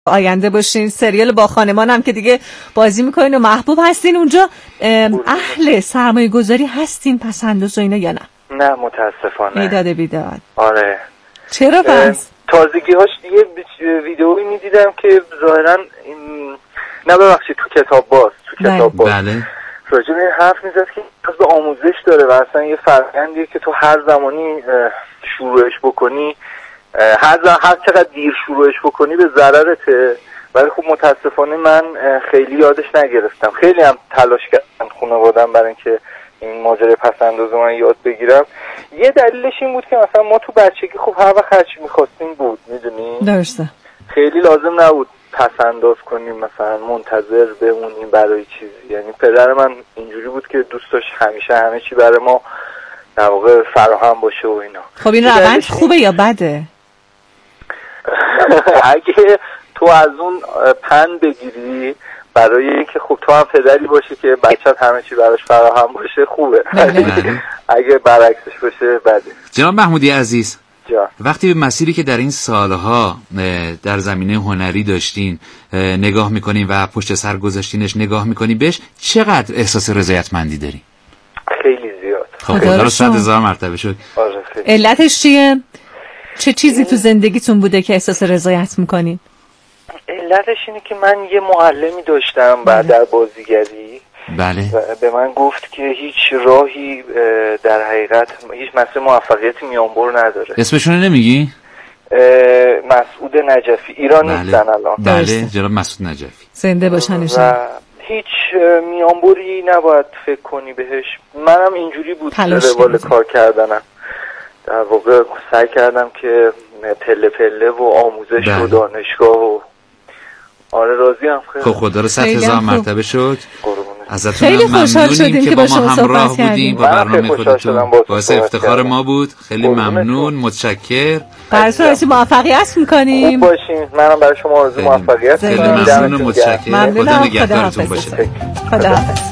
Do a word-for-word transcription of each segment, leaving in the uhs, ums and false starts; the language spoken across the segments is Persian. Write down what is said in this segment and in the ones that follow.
آینده باشین. سریال با خانمان هم که دیگه بازی میکنین و محبوب هستین اونجا. اهل سرمایه گذاری هستین پسنداز و اینا یا نه؟ نه متاسفانه. میداد بیداد. آره. چرا پس؟ تازگی هاش یه ویدئویی میدیدم که ظاهرا نه ببخشید تو کتاب باز تو کتاب باز بله. راجع به حرف میزد که به آموزش داره و اصلا یه فرآیندیه که تو هر زمانی شروعش بکنی، هر زمان هر چقدر دیر شروعش بکنی به ضررته. ولی خب متاسفانه من خیلی یادش نگرفتم. خیلی هم تلاش کردم خانواده‌ام برای اینکه این ماجرای پسنداز من یاد بگیرم. یه دلیلش این بود که مثلا ما تو بچگی خب هر وقت هر چی می‌خواستیم بود، میدونی؟ درسته. خیلی لازم نبود پسنداز کنیم، مثلا منتظر بمونیم برای چیزی. یعنی پدر من اینجوری بود که دوست داشت همیشه همه چی برای ما در واقع فراهم باشه و اینا. خب این روند خوبه یا بده؟ اگه تو از اون پند بگیری برای اینکه خب تو هم پدری باشی که بچت همه چی براش فراهم باشه خوبه. اگه برعکسش باشه بده. جناب محمودی عزیز، جا. وقتی به مسیری که در این سالها در زمینه هنری داشتین نگاه میکنین و پشت سر گذاشتینش نگاه میکنی بهش، چقدر احساس رضایتمندی داری؟ خیلی زیاد. خب خدا رو صد هزار مرتبه شد. علتش چیه؟ چه چیزی تو زندگیتون بوده که احساس رضایت میکنین؟ علتش اینه که من یه معلمی داشتم بعد در بازیگری. بله. به من گفت که هیچ راهی در حقیقت هیچ مسیر موفقیتی میانبر نداره. اسمشون نمیگی؟ مسعود نجفی. ایران بله. نیستن الان. بله جناب مسعود نجفی. زنده باشن. و هیچ میانبری نباید فکر کنی بهش. منم اینجوری بود روال کار کردنم. در واقع سعی کردم که پله پله و آموزش بله. و دانشگاه و آره راضی هم. خیلی خب خدا رو صد هزار مرتبه شد. ازتون خیلی خوشحال شدیم که با شما همراه بودیم با برنامه خودتون. باعث افتخار ما بود. خیلی ممنون، متشکر. براتون آرزوی موفقیت می‌کنیم. خوب باشین. منم برای شما آرزوی موفقیت خیلی ممنون و متشکر. خدا نگهدارتون باشه. خدا حافظ.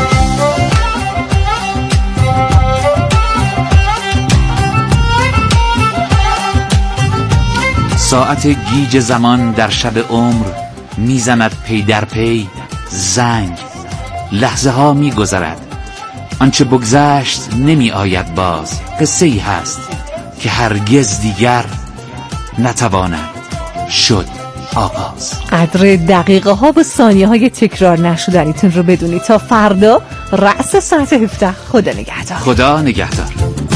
ساعت گیج زمان در شب عمر میزند پی در پی زنگ. لحظه ها می گذرد، آنچه بگذشت نمی آید باز. قصه ای هست که هرگز دیگر نتواند شد آغاز. قدر دقیقه ها و ثانیه های تکرار نشدنیتون رو بدونید. تا فردا رأس ساعت هفده. خدا نگهدار. خدا نگهدار.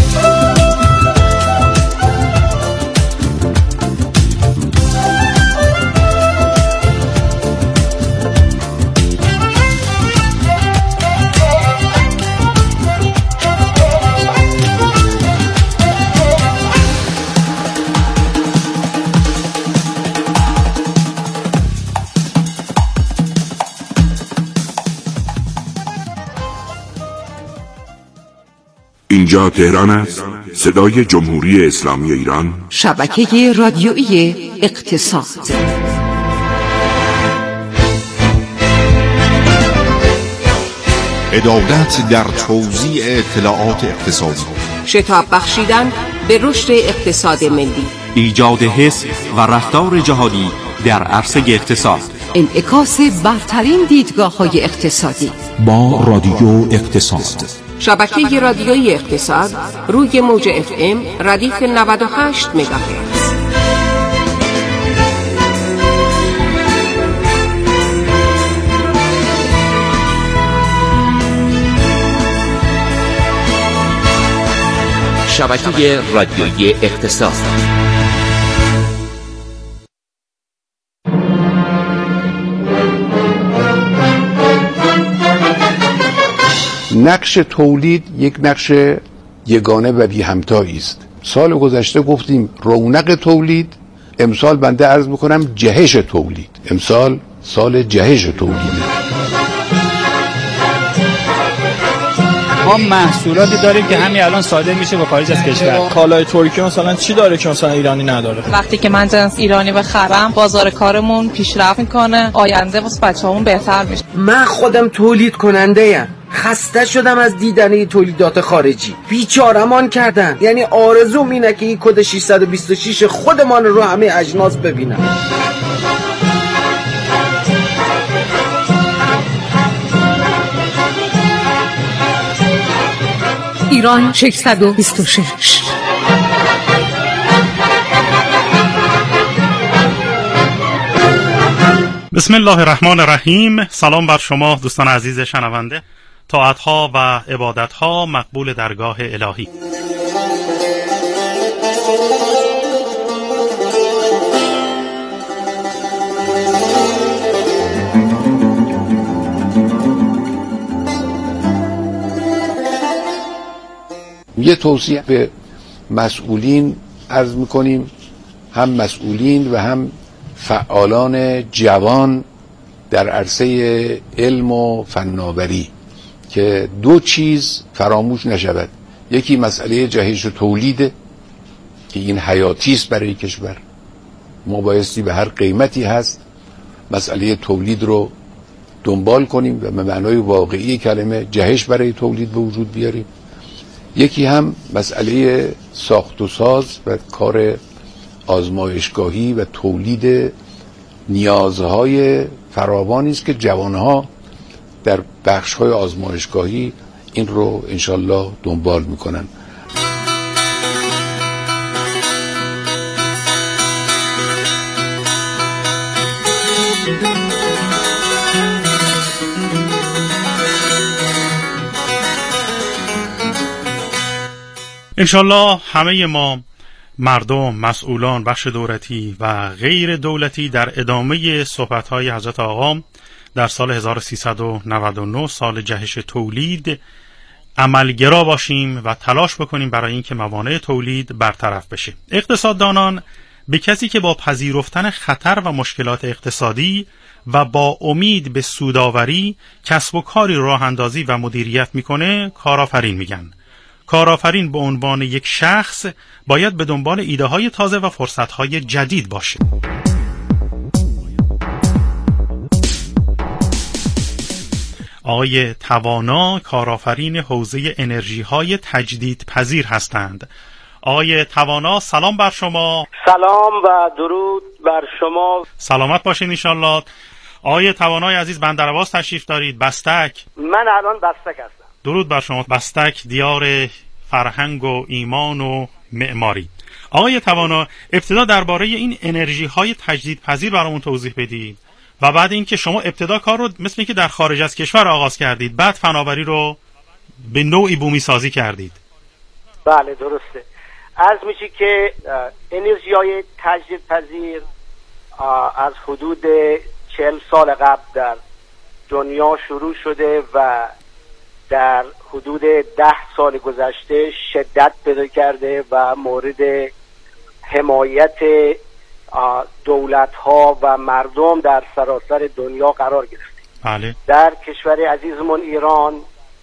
اینجا تهران است. صدای جمهوری اسلامی ایران. شبکه رادیویی اقتصاد. عدالت در توزیع اطلاعات اقتصادی. شتاب بخشیدن به رشد اقتصاد ملی. ایجاد حس و رفتار جهانی در عرصه اقتصاد. انعکاس برترین دیدگاه‌های اقتصادی با رادیو اقتصاد. شبکه رادیویی اقتصاد روی موج اف ام ردیف نود و هشت مگاهرتز. شبکه رادیویی اقتصاد. نقش تولید یک نقش یگانه و بی همتایی است. سال گذشته گفتیم رونق تولید، امسال بنده عرض میکنم جهش تولید. امسال سال جهش تولیده. ما محصولاتی داریم که همین الان صادر میشه به خارج از کشور. کالای ترکی مثلا چی داره که مثلا ایرانی نداره؟ وقتی که من جنس ایرانی بخرم بازار کارمون پیشرفت میکنه، آینده واسه بچه‌مون بهتر میشه. من خودم تولید کننده ام. خسته شدم از دیدن تولیدات خارجی. بیچاره‌مان کردن. یعنی آرزوم اینه که این کد ششصد و بیست و شش خودمان رو همه اجناس ببینم. ایران ششصد و بیست و شش. بسم الله الرحمن الرحیم. سلام بر شما دوستان عزیز شنونده. طاعتها و عبادتها مقبول درگاه الهی. یه توصیه به مسئولین عرض میکنیم، هم مسئولین و هم فعالان جوان در عرصه علم و فناوری، که دو چیز فراموش نشود. یکی مسئله جهش و تولیده که این حیاتی است برای کشور، ما بایستی به هر قیمتی هست مسئله تولید رو دنبال کنیم و به معنای واقعی کلمه جهش برای تولید به وجود بیاریم. یکی هم مسئله ساخت و ساز و کار آزمایشگاهی و تولید نیازهای فراوانی است که جوانها در بخش‌های آزمایشگاهی این رو انشالله دنبال میکنن. انشالله همه ما مردم، مسئولان، بخش دولتی و غیر دولتی در ادامه صحبت‌های حضرت آقا در سال هزار و سیصد و نود و نه، سال جهش تولید، عملگرا باشیم و تلاش بکنیم برای اینکه موانع تولید برطرف بشه. اقتصاددانان به کسی که با پذیرفتن خطر و مشکلات اقتصادی و با امید به سودآوری کسب و کاری راه اندازی و مدیریت میکنه کارآفرین میگن. کارآفرین به عنوان یک شخص باید به دنبال ایده های تازه و فرصت های جدید باشه. آقای توانا کارآفرین حوزه انرژی های تجدید پذیر هستند. آقای توانا سلام بر شما. سلام و درود بر شما. سلامت باشین انشالله. آقای توانای عزیز، بندرعباس تشریف دارید. بستک. من الان بستک هستم. درود بر شما. بستک دیار فرهنگ و ایمان و معماری. آقای توانا، ابتدا درباره این انرژی های تجدید پذیر برامون توضیح بدید و بعد اینکه شما ابتدا کار رو مثل اینکه در خارج از کشور آغاز کردید، بعد فناوری رو به نوعی بومی سازی کردید. بله درسته. عرض میشه که انرژی های تجدید پذیر از حدود چهل سال قبل در دنیا شروع شده و در حدود ده سال گذشته شدت پیدا کرده و مورد حمایت دولت‌ها و مردم در سراسر دنیا قرار گرفته. بله. در کشور عزیزمون ایران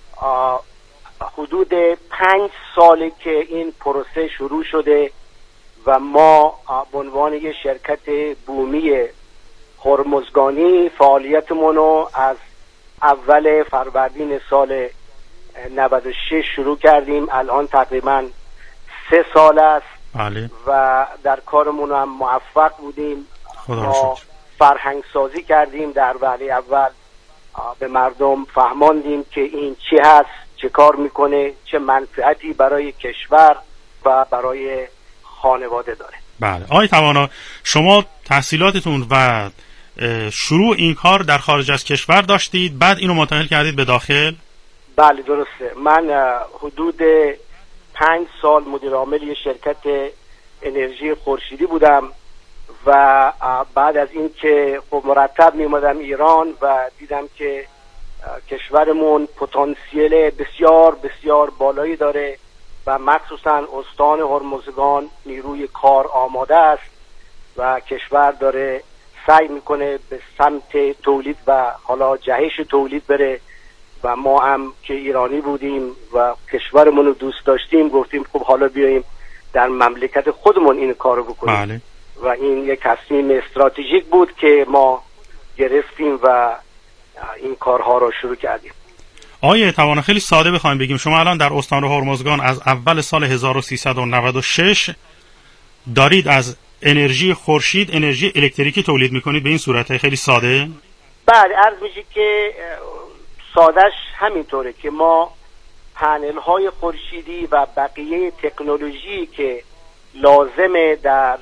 حدود پنج ساله که این پروسه شروع شده و ما به عنوان یک شرکت بومی هرمزگانی فعالیتمون رو از اول فروردین سال نود و شش شروع کردیم. الان تقریبا سه سال است. بله. و در کارمون هم موفق بودیم. ما فرهنگ سازی کردیم. در وهله اول به مردم فهماندیم که این چی هست، چه کار میکنه، چه منفعتی برای کشور و برای خانواده داره. بله. آقای توانا، شما تحصیلاتتون و شروع این کار در خارج از کشور داشتید، بعد اینو منتقل کردید به داخل؟ بله درسته. من حدود پنج سال مدیر عامل یه شرکت انرژی خورشیدی بودم و بعد از این که خب مرتب می اومدم ایران و دیدم که کشورمون پتانسیل بسیار بسیار بالایی داره و مخصوصا استان هرمزگان نیروی کار آماده است و کشور داره سعی میکنه به سمت تولید و حالا جهش تولید بره و ما هم که ایرانی بودیم و کشورمون رو دوست داشتیم گفتیم خب حالا بیاییم در مملکت خودمون این کارو بکنیم. بله. و این یک تصمیم استراتژیک بود که ما گرفتیم و این کارها رو شروع کردیم. آقای توانا، خیلی ساده بخوایم بگیم، شما الان در استان هرمزگان از اول سال هزار و سیصد و نود و شش دارید از انرژی خورشید انرژی الکتریکی تولید میکنید، به این صورته خیلی ساده؟ بله، عرض میشه که سادهش همینطوره که ما پنل های خورشیدی و بقیه تکنولوژی که لازمه در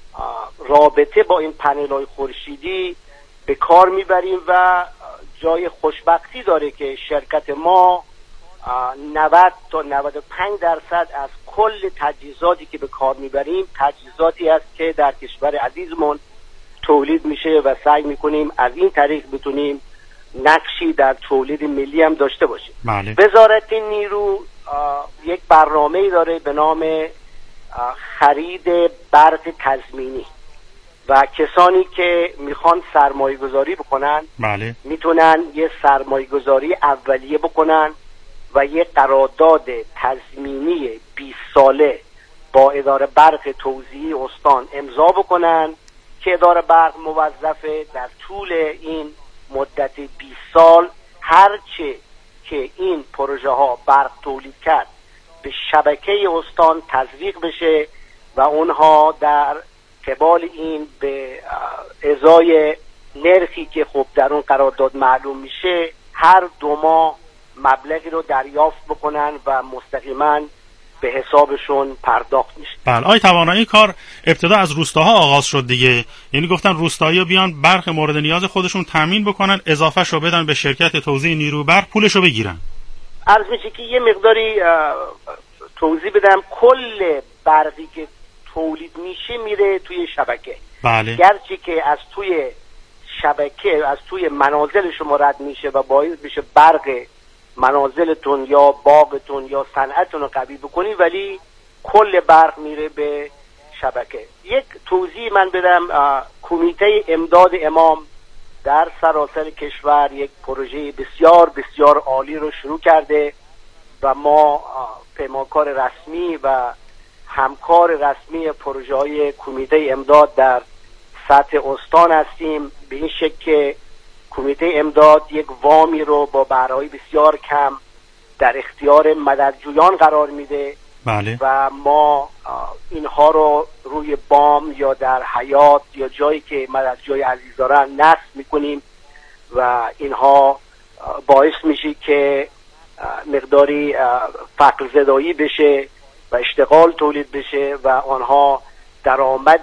رابطه با این پنل های خورشیدی به کار میبریم و جای خوشبختی داره که شرکت ما نود تا نود و پنج درصد از کل تجهیزاتی که به کار میبریم تجهیزاتی است که در کشور عزیزمون تولید میشه و سعی میکنیم از این طریق بتونیم نقشی در تولید ملی هم داشته باشیم. بله. وزارت نیرو یک برنامه‌ای داره به نام خرید برق تضمینی و کسانی که میخوان سرمایه گذاری بکنن بله. میتونن یه سرمایه گذاری اولیه بکنن و یه قرارداد تضمینی بیست ساله با اداره برق توزیعی استان امضا بکنن که اداره برق موظفه در طول این مدت بیست سال هرچه که این پروژه ها برق تولید کرد به شبکه استان تزریق بشه و اونها در قبال این به ازای نرخی که خب در اون قرارداد معلوم میشه هر دو ماه مبلغی رو دریافت بکنن و مستقیما به حسابشون پرداخت میشه. بله. آی توانا این کار ابتدا از روستاها آغاز شد دیگه، یعنی گفتن روستایی‌ها بیان برق مورد نیاز خودشون تامین بکنن، اضافه شو بدن به شرکت توزیع نیروی برق پولش رو بگیرن. عرض میشه که یه مقداری توضیح بدم، کل برقی که تولید میشه میره توی شبکه. بله. گرچه که از توی شبکه از توی منازل شما رد میشه و باعث بشه برق منازلتون یا باغتون یا صنعتون رو قوی بکنی، ولی کل برق میره به شبکه. یک توضیح من بدم، کمیته امداد امام در سراسر کشور یک پروژه بسیار بسیار عالی رو شروع کرده و ما پیمانکار رسمی و همکار رسمی پروژه های کمیته امداد در سطح استان هستیم. به این شکل که کمیته امداد یک وامی رو با بهره‌های بسیار کم در اختیار مددجویان قرار میده. بله. و ما اینها رو روی بام یا در حیاط یا جایی که مددجوی عزیز دارن نصب میکنیم و اینها باعث میشه که مقداری فقر زدایی بشه و اشتغال تولید بشه و آنها درآمد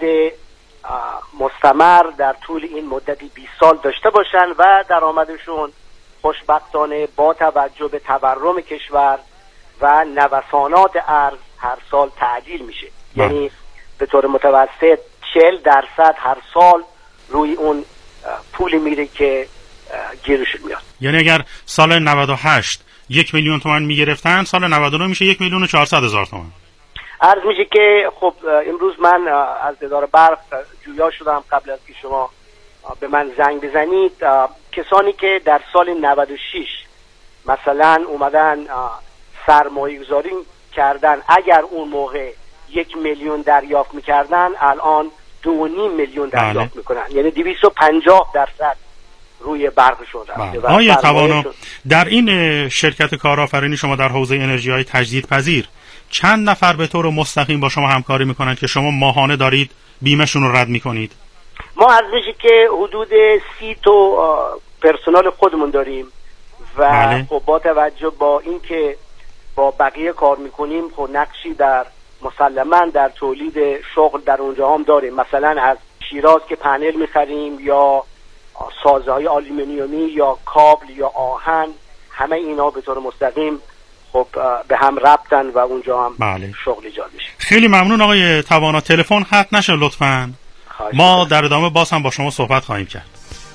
مستمر در طول این مدت بیست سال داشته باشن و درآمدشون خوشبختانه با توجه به تورم کشور و نوسانات ارز هر سال تعدیل میشه. بله. یعنی به طور متوسط چهل درصد هر سال روی اون پولی میره که گیرشون میاد. یعنی اگر سال نود و هشت یک میلیون تومان میگرفتن، سال نود و نه میشه یک میلیون و چهارصد هزار تومان. عرض میشه که خب امروز من از اداره برق جویا شدم قبل از که شما به من زنگ بزنید. کسانی که در سال نود و شش مثلا اومدن سرمایه گذاری کردن، اگر اون موقع یک میلیون دریافت میکردن الان دو و نیم میلیون دریافت بله. میکنن، یعنی دویست و پنجاه درصد روی برقشون رفته. بله. آیا توانا در این شرکت کارآفرینی شما در حوزه انرژی های تجدیدپذیر چند نفر به طور مستقیم با شما همکاری میکنن که شما ماهانه دارید بیمهشون رو رد میکنید؟ ما عرض میشه که حدود سی تو پرسنل خودمون داریم و بله. خب با توجه با اینکه با بقیه کار میکنیم خب نقشی در مسلما در تولید شغل در اونجا هم داریم. مثلا از شیراز که پنل میخریم یا سازهای آلومینیومی یا کابل یا آهن، همه اینا به طور مستقیم خب به هم ربطن و اونجا هم بله. شغل ایجاد میشه. خیلی ممنون آقای توانا. تلفن قطع نشه لطفاً. ما در ادامه باز هم با شما صحبت خواهیم کرد.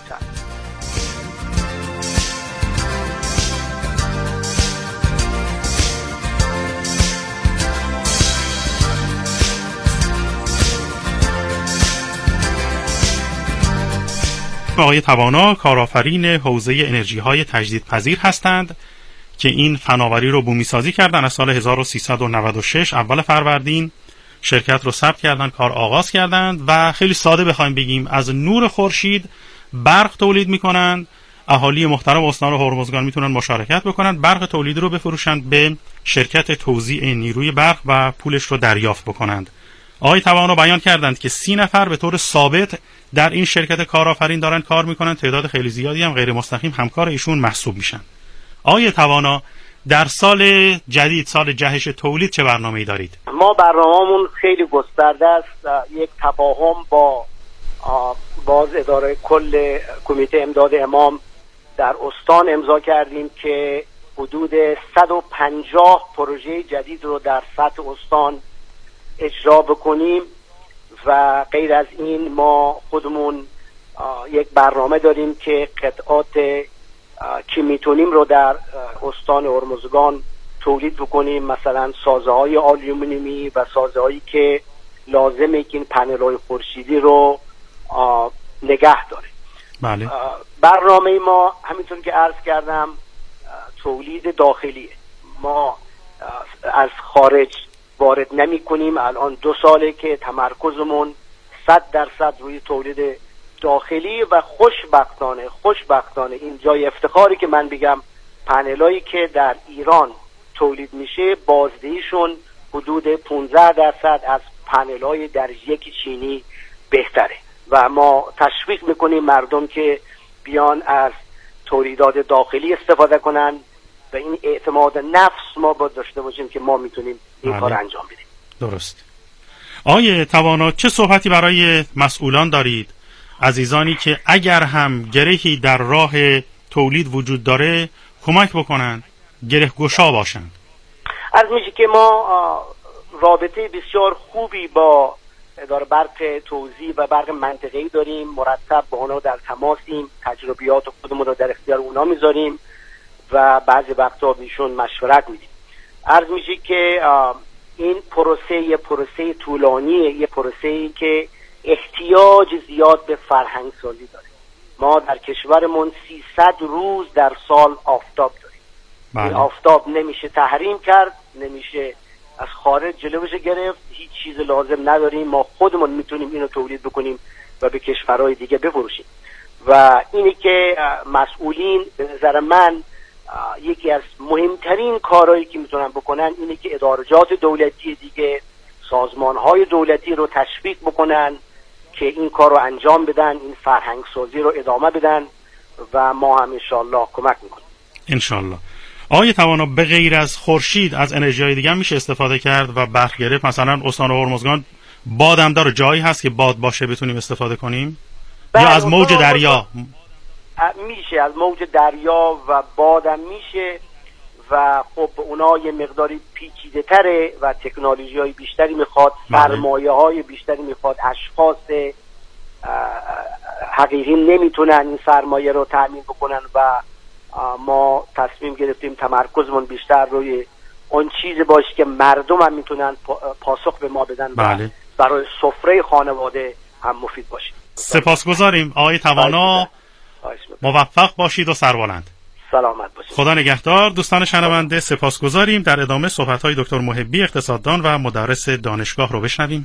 آقای توانا کارآفرین حوزه انرژی های تجدیدپذیر هستند که این فناوری رو بومی سازی کردن. از سال هزار و سیصد و نود و شش اول فروردین شرکت رو ثبت کردن، کار آغاز کردند و خیلی ساده بخوایم بگیم از نور خورشید برق تولید میکنند. اهالی محترم استان هرمزگان میتونن مشارکت بکنن، برق تولید رو بفروشند به شرکت توزیع نیروی برق و پولش رو دریافت بکنند. آقای توانا بیان کردند که سی نفر به طور ثابت در این شرکت کارآفرین دارن کار میکنن، تعداد خیلی زیادی هم غیر مستقیم همکار ایشون محسوب میشن. آقای توانا در سال جدید، سال جهش تولید، چه برنامه‌ای دارید؟ ما برنامه‌مون خیلی گسترده است. یک تفاهم با باز اداره کل کمیته امداد امام در استان امضا کردیم که حدود صد و پنجاه پروژه جدید رو در سطح استان اجرا بکنیم و غیر از این ما خودمون یک برنامه داریم که قطعات که میتونیم رو در استان هرمزگان تولید بکنیم، مثلا سازه های آلومینیومی و سازه هایی که لازمه که این پنل های خورشیدی رو نگه داره. بله. برنامه ما همینطور که عرض کردم تولید داخلیه. ما از خارج وارد نمی کنیم. الان دو ساله که تمرکزمون صد درصد روی تولید داخلی و خوشبختانه خوشبختانه این جای افتخاری که من بگم پنلایی که در ایران تولید میشه بازدهیشون حدود پانزده درصد از پنلای درجه یک چینی بهتره و ما تشویق میکنیم مردم که بیان از تولیدات داخلی استفاده کنن و این اعتماد نفس ما باید داشته باشیم که ما میتونیم این کار انجام بدیم. درست. آیه توانا، چه صحبتی برای مسئولان دارید، عزیزانی که اگر هم گرهی در راه تولید وجود داره کمک بکنن، گره گشا باشن؟ از میشه که ما رابطه بسیار خوبی با اداره برق توزیع و برق منطقه‌ای داریم، مرتب با اونا در تماسیم، تجربیات خودمون رو در اختیار اونا میذاریم و بعضی وقتا بهشون مشورت میدیم. عرض میشه که این پروسه یه پروسه طولانیه، یه پروسه‌ای که احتیاج زیاد به فرهنگ سازی داره. ما در کشورمون سیصد روز در سال آفتاب داریم. بله. این آفتاب نمیشه تحریم کرد، نمیشه از خارج جلوش گرفت، هیچ چیز لازم نداریم، ما خودمون میتونیم اینو تولید بکنیم و به کشورهای دیگه بفروشیم. و اینی که مسئولین به نظر من یکی از مهمترین کارهایی که میتونن بکنن اینه که ادارجات دولتی دیگه، سازمانهای دولتی رو تشویق بکنن که این کار رو انجام بدن، این فرهنگ سازی رو ادامه بدن و ما هم انشالله کمک میکنیم. انشالله. آقای توانا، به غیر از خورشید از انرژی دیگه میشه استفاده کرد و برق گرفت؟ مثلا استان هرمزگان بادم داره، جایی هست که باد باشه بتونیم استفاده کنیم؟ یا از موج دریا؟ میشه از موج دریا و بادم میشه و خب اونا یه مقداری پیچیده تره و تکنولوژی های بیشتری میخواد، سرمایه های بیشتری میخواد، اشخاص حقیقی نمیتونن این سرمایه رو تأمین بکنن و ما تصمیم گرفتیم تمرکزمون بیشتر روی اون چیز باشه که مردم هم میتونن پاسخ به ما بدن. بله. و برای سفره خانواده هم مفید باشه. سپاسگزاریم آقای توانا، موفق باشید و سربلند. سلامت باشید. خدا نگهدار. دوستان شنونده سپاسگزاریم. در ادامه صحبت‌های دکتر محبی، اقتصاددان و مدرس دانشگاه رو بشنویم.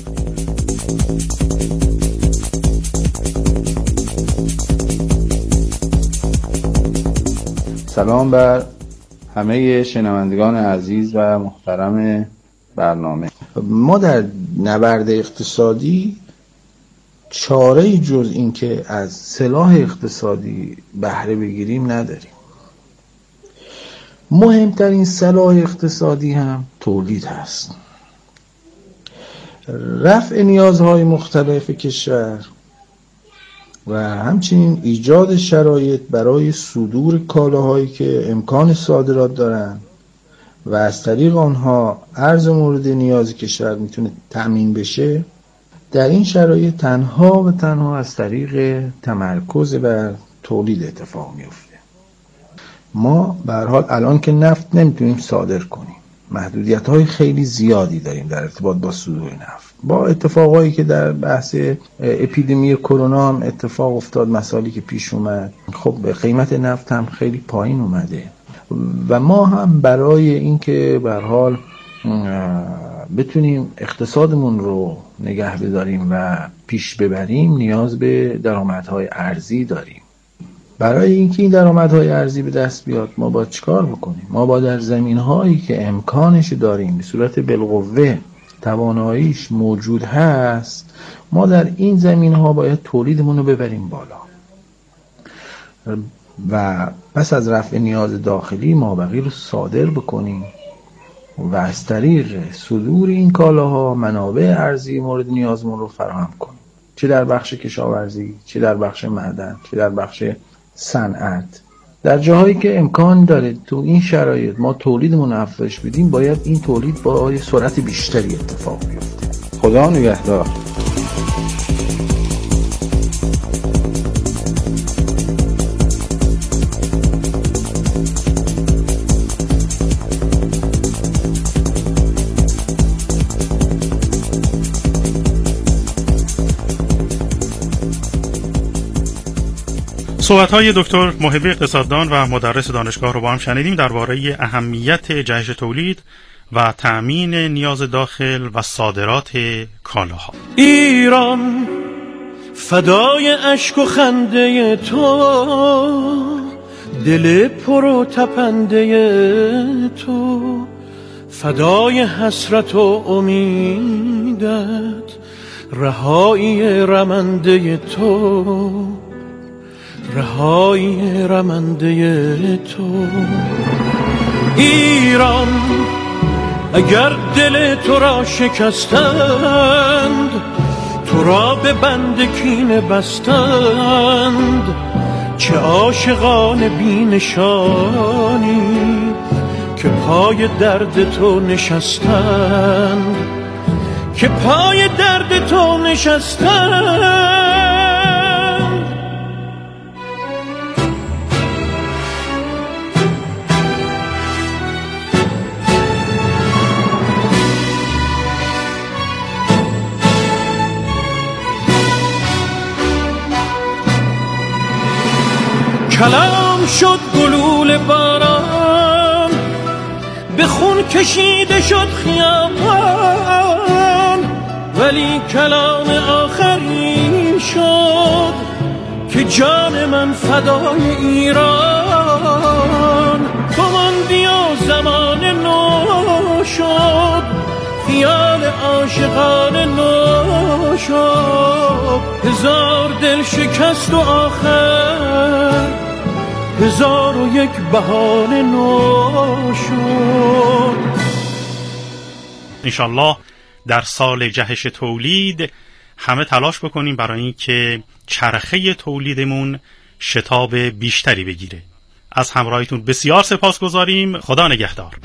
سلام بر همه شنوندگان عزیز و محترم برنامه. ما در نبرد اقتصادی چاره جز این که از سلاح اقتصادی بهره بگیریم نداریم. مهمترین سلاح اقتصادی هم تولید هست. رفع نیازهای مختلف کشور و همچنین ایجاد شرایط برای صدور کالاهایی که امکان صادرات دارن و از طریق آنها ارز مورد نیاز کشور میتونه تأمین بشه، در این شرایط تنها و تنها از طریق تمرکز بر تولید اتفاق میفته. ما به هر حال الان که نفت نمیتونیم صادر کنیم، محدودیت های خیلی زیادی داریم در ارتباط با صدور نفت. با اتفاقایی که در بحث اپیدمی کرونا هم اتفاق افتاد، مسائلی که پیش اومد، خب قیمت نفت هم خیلی پایین اومده و ما هم برای اینکه به هر حال بتونیم اقتصادمون رو نگه بداریم و پیش ببریم نیاز به درآمدهای ارزی داریم. برای اینکه این درآمدهای ارزی به دست بیاد ما باید چیکار بکنیم؟ ما باید در زمینهایی که امکانش داریم به صورت بالقوه تواناییش موجود هست، ما در این زمینها باید تولیدمون رو ببریم بالا. و پس از رفع نیاز داخلی مابقی رو صادر بکنیم و از طریق صدور این کالاها منابع ارزی مورد نیازمون رو فراهم کنیم، چه در بخش کشاورزی، چه در بخش معدن، چه در بخش صنعت. در جاهایی که امکان داره تو این شرایط ما تولیدمون رو افزایش بدیم، باید این تولید با سرعت بیشتری اتفاق بیفته. خدا نگهدار. صحبت‌های دکتر محبی اقتصاددان و مدرس دانشگاه رو با هم شنیدیم درباره اهمیت جهش تولید و تأمین نیاز داخل و صادرات کالاها. ایران فدای اشک و خنده تو، دل پر و تپنده تو، فدای حسرت و امیدت، رهایی رمنده تو، رهایی رمنده تو. ایران اگر دل تو را شکستند، تو را به بند کینه بستند، چه عاشقان بی نشانی که پای درد تو نشستند، که پای درد تو نشستند. کلام شد گلول باران، به خون کشیده شد خیابان، ولی کلام آخری شد که جان من فدای ایران. تو ماندی و زمان نو شد، خیال عاشقان نو شد، هزار دل شکست و آخر هزار و یک بهانه نو شد. انشالله در سال جهش تولید همه تلاش بکنیم برای اینکه چرخه تولیدمون شتاب بیشتری بگیره. از همراهیتون بسیار سپاسگزاریم. خدا نگهدار.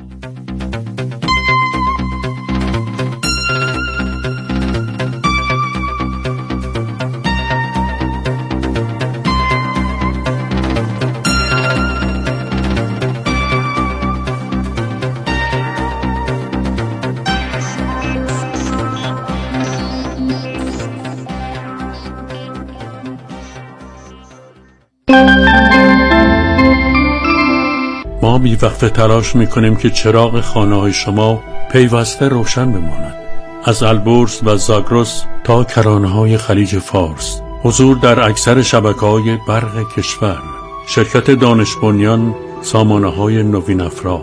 ما بی‌وقفه تلاش می‌کنیم که چراغ خانه‌های شما پیوسته روشن بماند. از البرز و زاگرس تا کرانه‌های خلیج فارس، حضور در اکثر شبکه‌های برق کشور، شرکت دانش بنیان، سامانه‌های نوین افرا.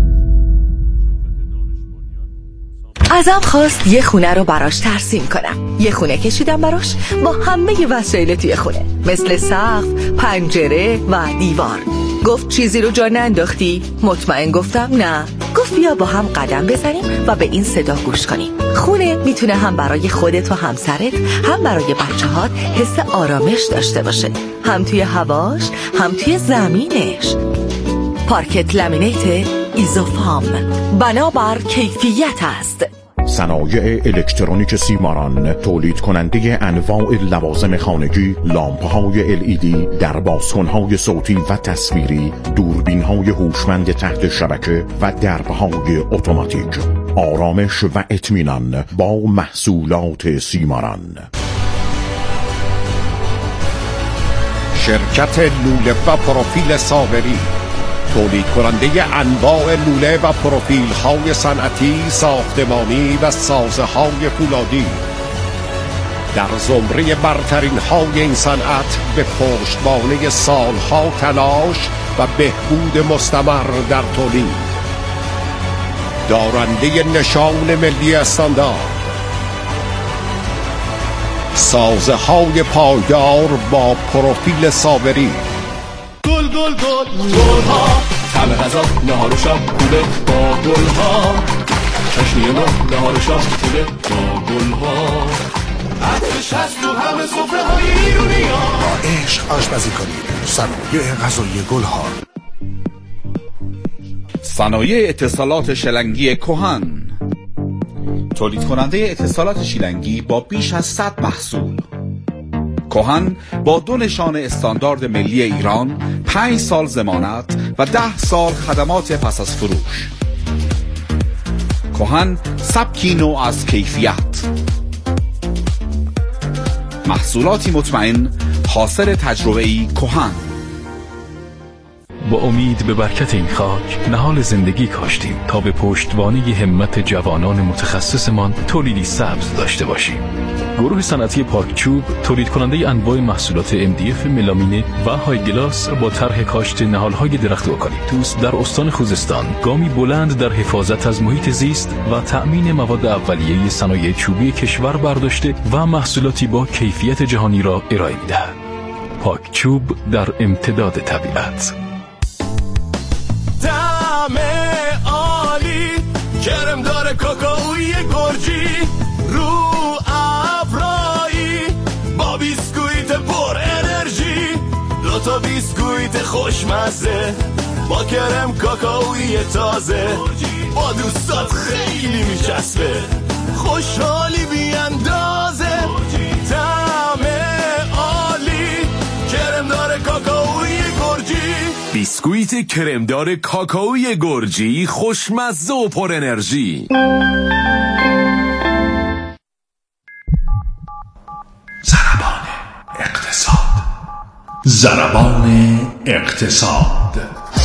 ازم خواست یه خونه رو براش ترسیم کنم. یه خونه کشیدم براش با همه وسایل توی خونه، مثل سقف، پنجره و دیوار. گفت چیزی رو جا ننداختی؟ مطمئن گفتم نه. گفت بیا با هم قدم بزنیم و به این صدا گوش کنیم. خونه میتونه هم برای خودت و همسرت، هم برای بچه‌هات حس آرامش داشته باشه، هم توی هواش، هم توی زمینش. پارکت لامینیت ایزوفام، بنابر کیفیت است. صنایع الکترونیک سیماران، تولید کننده انواع لوازم خانگی، لامپ‌های ال ای دی، دربازکن‌های صوتی و تصویری، دوربین‌های هوشمند تحت شبکه و درب‌های اتوماتیک. آرامش و اطمینان با محصولات سیماران. شرکت لوله و پروفیل صابری، تولید کننده انواع لوله و پروفیل های صنعتی، ساختمانی و سازه های فولادی، در زمره برترین های این صنعت به پشتوانه سالها تلاش و بهبود مستمر در تولید، دارنده نشان ملی استاندارد، سازه های پایدار با پروفیل صابری، گل گل گل گلها طعم غذا نهار و شب خوبه با گلها چشمی ما نهار و شب خوبه با گلها عطرش هست تو همه سفره های ایرونی ها با عشق آشپزی کنید صنایع غذایی گلها. صنایع اتصالات شلنگی کهن، تولید کننده اتصالات شیلنگی با بیش از صد محصول. کهن با دو نشان استاندارد ملی ایران، پنج سال ضمانت و ده سال خدمات پس از فروش. کهن سبکی نوع از کیفیت، محصولاتی مطمئن، حاصل تجربه‌ای کهن. با امید به برکت این خاک نهال زندگی کاشتیم تا به پشتوانه همت جوانان متخصصمان تولیدی سبز داشته باشیم. گروه صنعتی پاکچوب تولید کننده انواع محصولات ام دی اف، ملامینه و های گلاس با طرح کاشت نهال‌های درخت اوکالیپتوس در استان خوزستان گامی بلند در حفاظت از محیط زیست و تأمین مواد اولیه صنایع چوبی کشور برداشته و محصولاتی با کیفیت جهانی را ارائه می‌دهد. پاکچوب در امتداد طبیعت. طعم عالی کرم داره کاکائوی گرجی رو ابرایی با بیسکویت پر انرژی، دو تا بیسکویت خوشمزه با کرم کاکائوی تازه، با دوستات خیلی میچسبه، خوشحالی بی اندازه. طعم عالی کرم داره کاکائوی گرجی، بیسکویت کرمدار کاکائوی گرجی، خوشمزه و پر انرژی. ضربان اقتصاد. ضربان اقتصاد.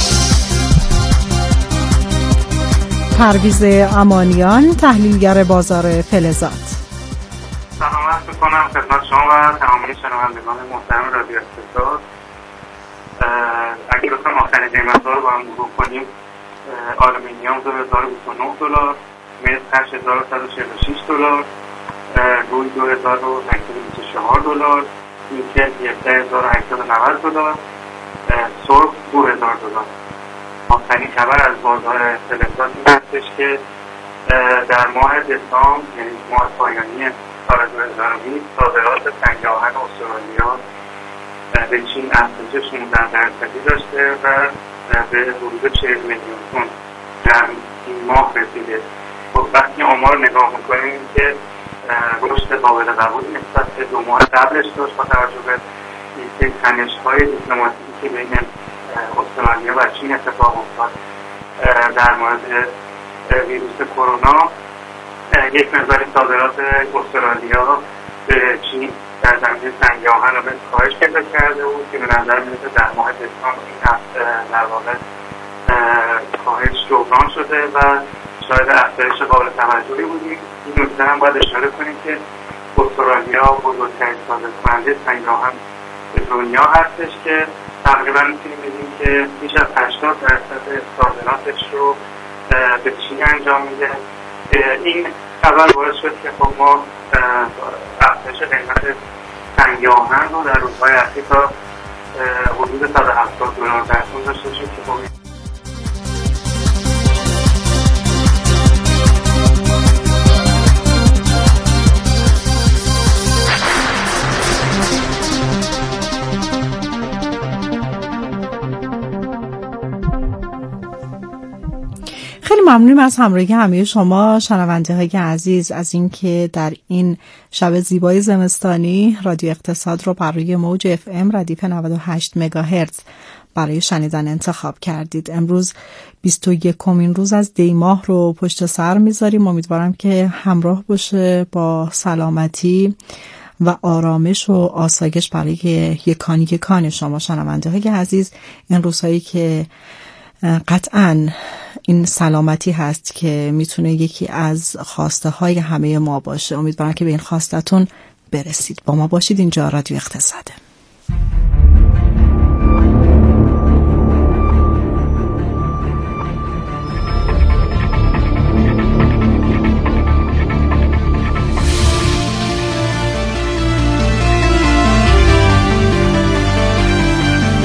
پرویز امانیان، تحلیلگر بازار فلزات. سلام عرض می‌کنم خدمت شما و تمامی شنوندگان محترم رادیو اقتصاد. اگه بخوایم آخرین قیمت‌ها رو با هم مرور کنیم، آلومینیوم دو هزار و بیست و نه دلار، مس هشت هزار و صد و چهل و شش دلار، روی دو هزار و هشتصد و بیست و چهار دلار، نیکل هزده هزار و هشتصد و نود دلار، سرخ دو هزار دلار. آخرین خبر از بازار فلزات این هستش که در ماه دسامبر، یعنی ماه پایانی سال دو هزار و بیست، صادرات سنگ آهن استرالیا به چین افزایش شانزده درصدی داشته و به حدود چهل میلیون تن در این ماه رسیده. خب وقتی آمار نگاه میکنیم که رشد قابل قبول نسبت به دو ماه قبلش داشت با توجه به این تنش‌های دیپلماتیکی که بین استرالیا و چین اتفاق افتاد در مورد ویروس کرونا. یک مقدار صادرات استرالیا به چین در زمینه سنگ آهن رو به کاهش پیدا کرده بود که به نظر میاد در ماه دسامبر این در واقع کاهش جبران شده و شاید افزایش قابل توجهی بودیم. این نکته هم باید اشاره کنیم که استرالیا بزرگترین صادرکننده سنگ آهن به دنیا هستش که تقریبا میتونیم بگیم که بیش از هشتاد درصد صادراتش رو به چین انجام میده. این خبر باعث شد که خب ما افزایش قیمت سنگ آهن رو در روزهای اخیر تا حدود صد و هفتاد دلار در تن داشته باشیم که خب خیلی ممنونم از همراهی همه شما شنونده های عزیز از اینکه در این شب زیبای زمستانی رادیو اقتصاد رو بر روی موج اف ام ردیف نود و هشت مگاهرتز برای شنیدن انتخاب کردید. امروز بیست و یکمین روز از دی ماه رو پشت سر میذاریم. امیدوارم که همراه باشه با سلامتی و آرامش و آسایش برای یکانی یکان شما شنونده های عزیز. این روزهایی که قطعاً این سلامتی هست که میتونه یکی از خواسته های همه ما باشه. امیدوارم که به این خواستتون برسید. با ما باشید. اینجا رادیو اقتصاده.